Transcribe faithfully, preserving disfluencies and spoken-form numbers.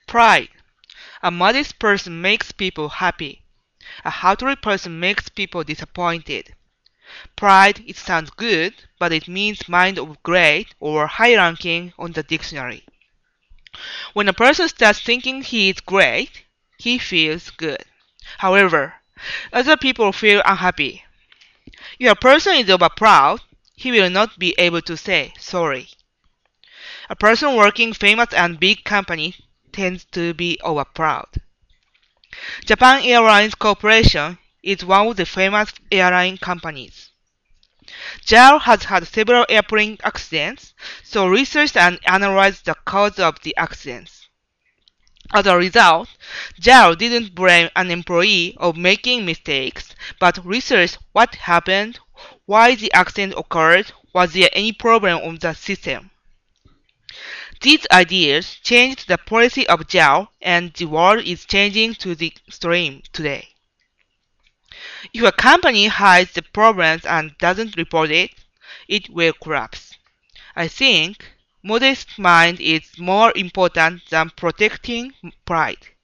Pride. A modest person makes people happy. A haughty person makes people disappointed. Pride, it sounds good, but it means mind of great or high ranking on the dictionary. When a person starts thinking he is great, he feels good. However, other people feel unhappy. If a person is over proud, he will not be able to say sorry. A person working famous and big company tends to be over proud. Japan Airlines Corporation is one of the famous airline companies. J A L has had several airplane accidents, so researched and analyzed the cause of the accidents. As a result, J A L didn't blame an employee of making mistakes, but researched what happened, why the accident occurred, was there any problem on the system. These ideas changed the policy of J A L, and the world is changing to the extreme today. If a company hides the problems and doesn't report it, it will collapse. I think modest mind is more important than protecting pride.